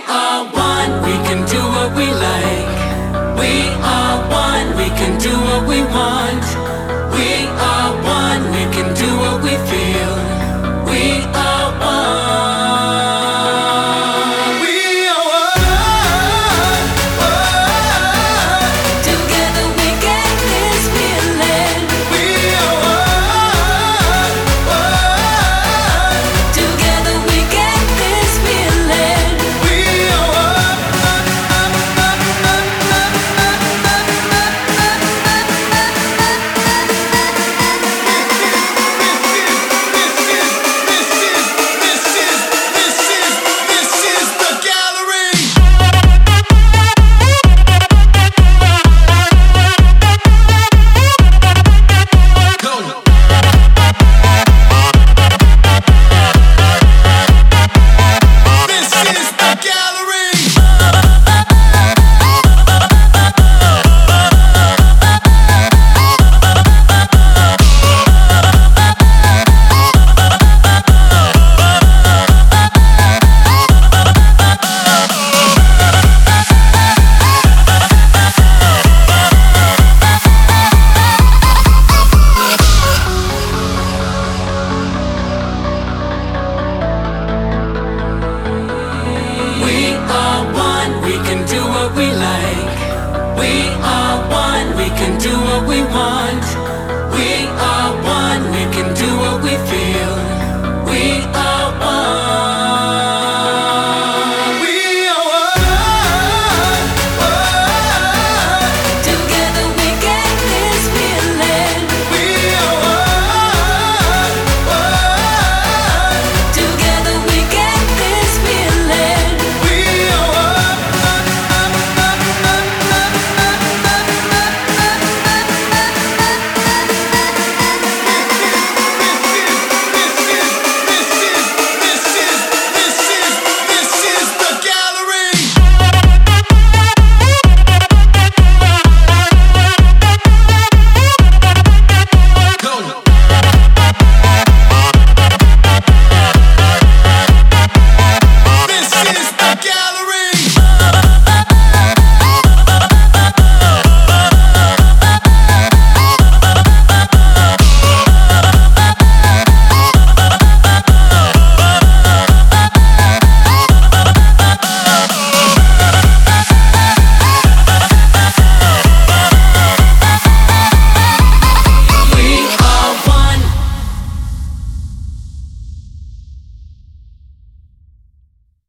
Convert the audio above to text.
are one, we can do what we like. We are one, we can do what we want. We are one, we can do what we feel. We are one. We are one. Together we get this feeling. We are one. Together we get this feeling. We are one. This is the gallery. Go. This is the gallery. We are one, we can do what we like. We are one, we can do what we want.